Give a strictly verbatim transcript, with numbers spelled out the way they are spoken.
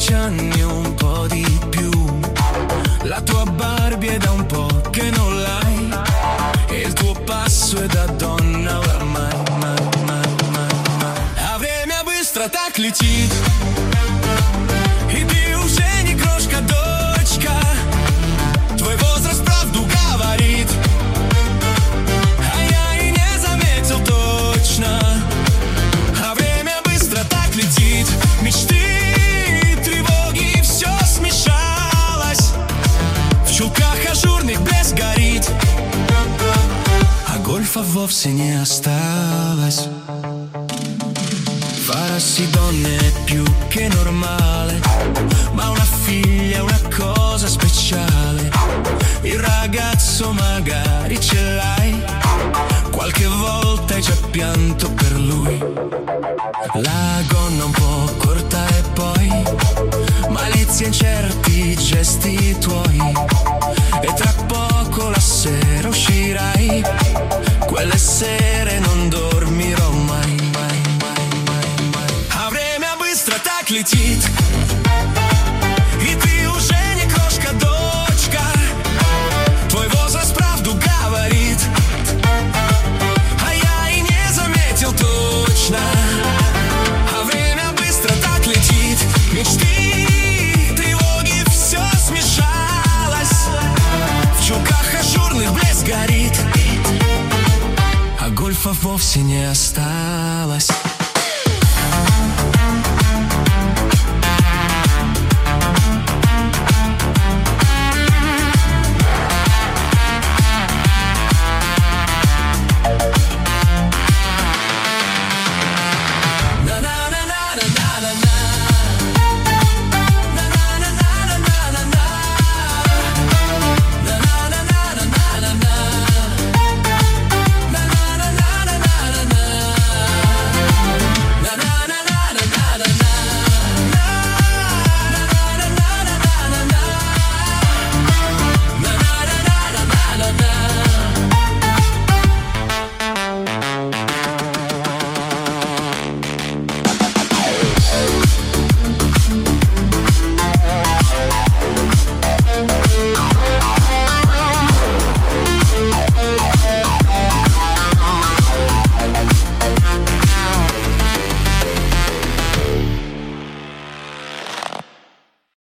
dieci anni o un po' di più. La tua Barbie è da un po' che non l'hai, e il tuo passo è da donna ormai. Mai, mai, mai, mai. Время быстро так летит, и ты уже не крошка, дочка. Твой возраст правду говорит, а я и не заметил точно. А время быстро так летит, мечты, тревоги, все смешалось. В чулках ажурных блеск горит, а гольфа вовсе не осталось. Farsi donne è più che normale, ma una figlia è una cosa speciale. Il ragazzo magari ce l'hai, qualche volta hai già pianto per lui. La gonna un po' corta e poi malizia in certi gesti tuoi, e tra poco la sera uscirai, quelle sere non dormirò mai. Так летит, и ты уже не крошка, дочка. Твой возраст правду говорит, а я и не заметил точно. А время быстро так летит, мечты, тревоги, все смешалось. В чулках ажурных блеск горит, а гольфа вовсе не осталось.